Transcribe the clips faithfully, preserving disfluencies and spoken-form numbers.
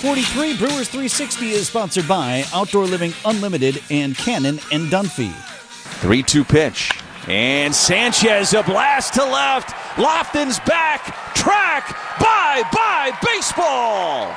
forty-three, Brewers three sixty is sponsored by Outdoor Living Unlimited and Cannon and Dunphy. three two pitch. And Sanchez, a blast to left. Lofton's back. Track. Bye, bye, baseball.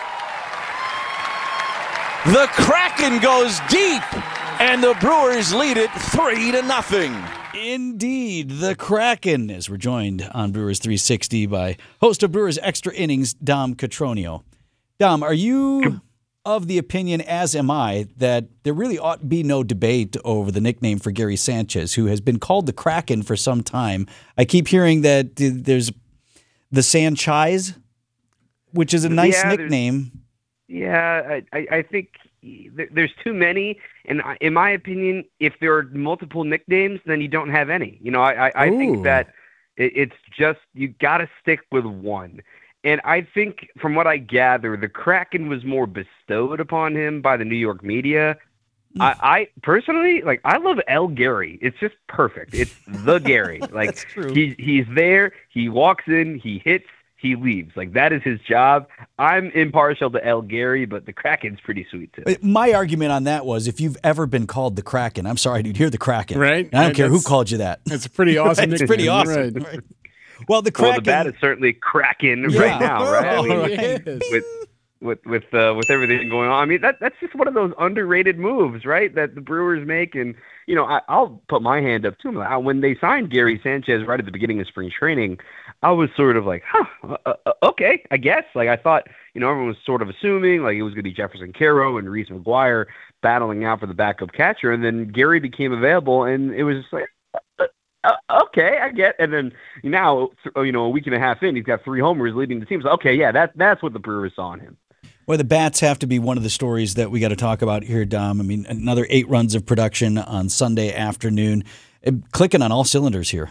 The Kraken goes deep, and the Brewers lead it three to nothing. Indeed, the Kraken, as we're joined on Brewers three sixty by host of Brewers Extra Innings, Dom Cotroneo. Dom, are you of the opinion, as am I, that there really ought to be no debate over the nickname for Gary Sanchez, who has been called the Kraken for some time? I keep hearing that there's the Sanchez, which is a nice yeah, nickname. Yeah, I, I think there's too many, and in my opinion, if there are multiple nicknames, then you don't have any. You know, I, I, I think that it's just you got to stick with one. And I think, from what I gather, the Kraken was more bestowed upon him by the New York media. Mm. I, I personally, like, I love El Gary. It's just perfect. It's the Gary. Like, he's he's there. He walks in. He hits. He leaves. Like, that is his job. I'm impartial to El Gary, but the Kraken's pretty sweet, too. My argument on that was, if you've ever been called the Kraken, I'm sorry, dude, you're the Kraken. Right. And I don't and care who called you that. It's a pretty awesome nickname. It's pretty awesome. Right. Right. Well, the Kraken. Well, the bat is certainly cracking yeah. right now, right? I mean, right. with with with uh, with everything going on. I mean, that that's just one of those underrated moves, right? That the Brewers make, and you know, I, I'll put my hand up too. When they signed Gary Sanchez right at the beginning of spring training, I was sort of like, huh, uh, uh, okay, I guess. Like, I thought, you know, everyone was sort of assuming like it was going to be Jefferson Caro and Reese McGuire battling out for the backup catcher, and then Gary became available, and it was just like. Uh, Uh, okay, I get. And then now, you know, a week and a half in, he's got three homers leading the team. So, okay, yeah, that that's what the Brewers saw in him. Well, the bats have to be one of the stories that we got to talk about here, Dom. I mean, another eight runs of production on Sunday afternoon, clicking on all cylinders here.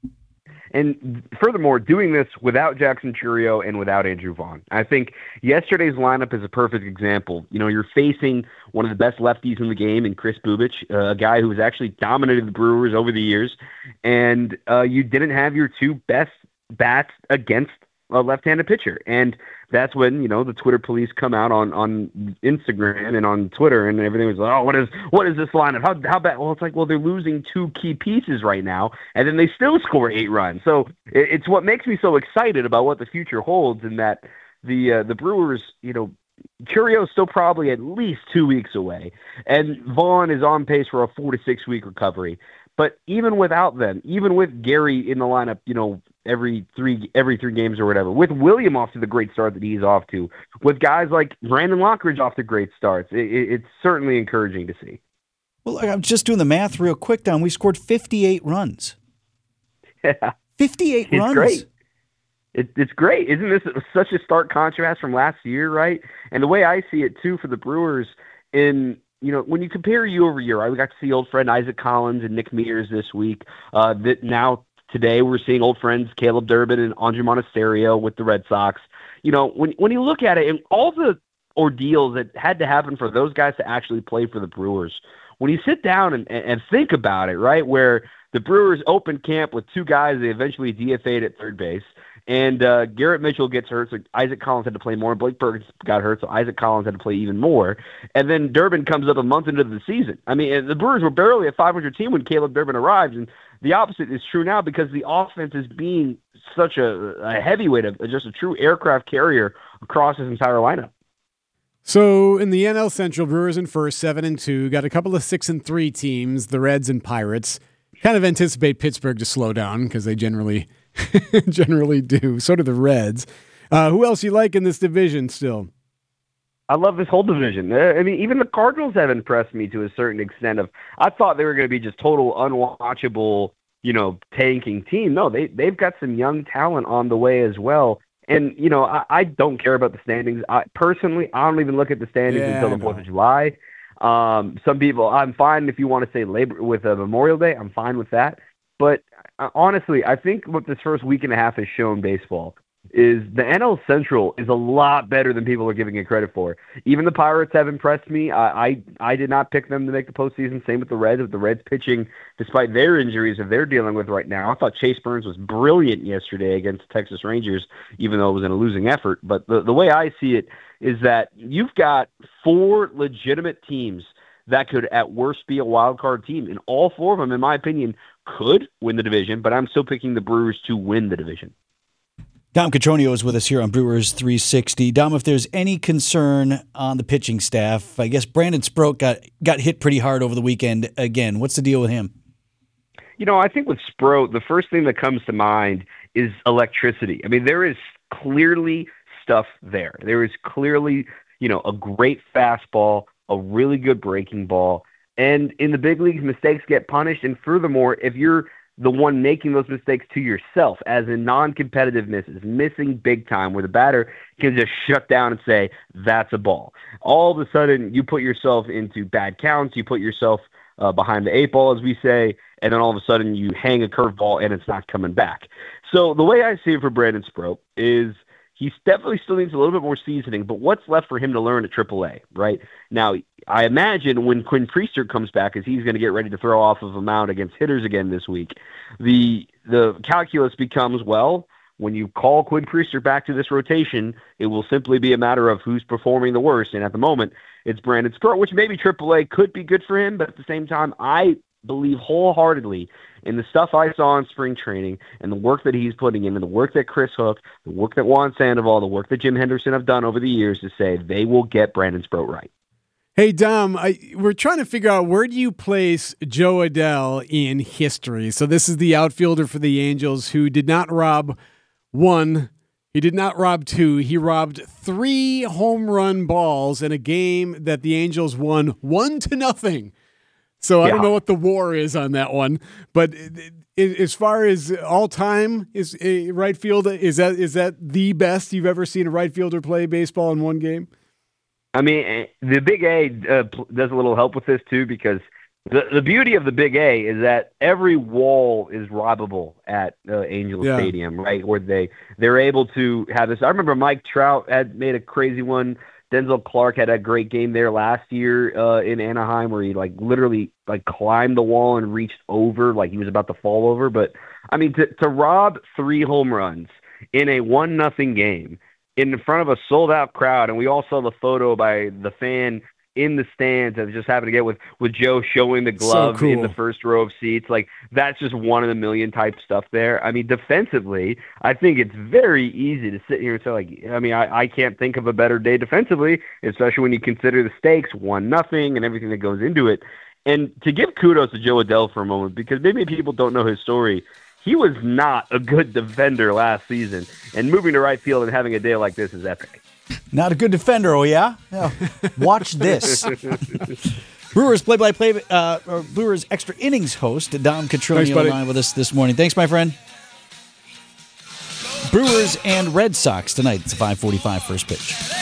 And furthermore, doing this without Jackson Chourio and without Andrew Vaughn. I think yesterday's lineup is a perfect example. You know, you're facing one of the best lefties in the game in Chris Bubich, uh, a guy who's actually dominated the Brewers over the years, and uh, you didn't have your two best bats against a left-handed pitcher. And that's when, you know, the Twitter police come out on, on Instagram and on Twitter, and everything was like, oh, what is what is this lineup? How how bad? Well, it's like, well, they're losing two key pieces right now, and then they still score eight runs. So it, it's what makes me so excited about what the future holds, in that the uh, the Brewers, you know, Chourio's still probably at least two weeks away, and Vaughn is on pace for a four to six week recovery. But even without them, even with Gary in the lineup, you know, every three every three games or whatever, with William off to the great start that he's off to, with guys like Brandon Lockridge off to great starts, it, it, it's certainly encouraging to see. Well, I'm just doing the math real quick, Don. We scored fifty-eight runs. Yeah. fifty-eight it's runs. Great. It, it's great. Isn't this such a stark contrast from last year, right? And the way I see it, too, for the Brewers, in you know, when you compare year over year, right, we got to see old friend Isaac Collins and Nick Mears this week. Uh, that now today we're seeing old friends Caleb Durbin and Andre Monasterio with the Red Sox. You know, when when you look at it, and all the ordeals that had to happen for those guys to actually play for the Brewers, when you sit down and, and think about it, right, where the Brewers opened camp with two guys they eventually D F A'd at third base, and uh, Garrett Mitchell gets hurt, so Isaac Collins had to play more. Blake Perkins got hurt, so Isaac Collins had to play even more. And then Durbin comes up a month into the season. I mean, the Brewers were barely a five hundred team when Caleb Durbin arrived, and the opposite is true now because the offense is being such a, a heavyweight, of just a true aircraft carrier across his entire lineup. So in the N L Central, Brewers in first, seven and two, got a couple of six and three teams, the Reds and Pirates. Kind of anticipate Pittsburgh to slow down because they generally generally do. So do the Reds. Uh, who else you like in this division still? I love this whole division. I mean, even the Cardinals have impressed me to a certain extent. Of I thought they were going to be just total unwatchable, you know, tanking team. No, they they've got some young talent on the way as well. And you know, I, I don't care about the standings. I personally, I don't even look at the standings yeah, until the Fourth of July. Um, some people, I'm fine if you want to say labor with a Memorial Day. I'm fine with that. But uh, honestly, I think what this first week and a half has shown baseball is the N L Central is a lot better than people are giving it credit for. Even the Pirates have impressed me. I I, I did not pick them to make the postseason. Same with the Reds. With the Reds pitching, despite their injuries that they're dealing with right now, I thought Chase Burns was brilliant yesterday against the Texas Rangers, even though it was in a losing effort. But the, the way I see it, is that you've got four legitimate teams that could at worst be a wild card team, and all four of them, in my opinion, could win the division, but I'm still picking the Brewers to win the division. Dom Cotroneo is with us here on Brewers three sixty. Dom, if there's any concern on the pitching staff, I guess Brandon Sproat got, got hit pretty hard over the weekend again. What's the deal with him? You know, I think with Sproat, the first thing that comes to mind is electricity. I mean, there is clearly stuff there. There is clearly, you know, a great fastball, a really good breaking ball, and in the big leagues, mistakes get punished. And furthermore, if you're the one making those mistakes to yourself, as in non-competitive misses, missing big time, where the batter can just shut down and say, that's a ball. All of a sudden, you put yourself into bad counts, you put yourself uh, behind the eight ball, as we say, and then all of a sudden you hang a curveball and it's not coming back. So the way I see it for Brandon Sproat is he definitely still needs a little bit more seasoning, but what's left for him to learn at triple A, right? Now, I imagine when Quinn Priester comes back, as he's going to get ready to throw off of a mound against hitters again this week, the the calculus becomes, well, when you call Quinn Priester back to this rotation, it will simply be a matter of who's performing the worst, and at the moment, it's Brandon Sproat, which maybe triple A could be good for him, but at the same time, I believe wholeheartedly in the stuff I saw in spring training and the work that he's putting in and the work that Chris Hook, the work that Juan Sandoval, the work that Jim Henderson have done over the years to say they will get Brandon Sproat right. Hey, Dom, I, we're trying to figure out where do you place Jo Adell in history? So this is the outfielder for the Angels who did not rob one, he did not rob two, he robbed three home run balls in a game that the Angels won one to nothing. So I yeah. don't know what the war is on that one, but as far as all time, is a right field is that is that the best you've ever seen a right fielder play baseball in one game? I mean, the Big A uh, does a little help with this too, because the the beauty of the Big A is that every wall is robbable at uh, Angel yeah. Stadium, right? Where they they're able to have this. I remember Mike Trout had made a crazy one. Denzel Clark had a great game there last year uh, in Anaheim where he like literally like climbed the wall and reached over like he was about to fall over. But I mean, to, to rob three home runs in a one nothing game in front of a sold out crowd, and we all saw the photo by the fan in the stands that just happened to get with, with Joe showing the glove so cool. in the first row of seats. Like, that's just one in a million type stuff there. I mean, defensively, I think it's very easy to sit here and say, like, I mean, I, I can't think of a better day defensively, especially when you consider the stakes, one nothing, and everything that goes into it. And to give kudos to Jo Adell for a moment, because maybe people don't know his story, he was not a good defender last season, and moving to right field and having a day like this is epic. Not a good defender, oh yeah? yeah. Watch this. Brewers play-by-play, uh, or Brewers extra innings host Dom Cotroneo on the line with us this morning. Thanks, my friend. Brewers and Red Sox tonight. It's a five forty-five first pitch.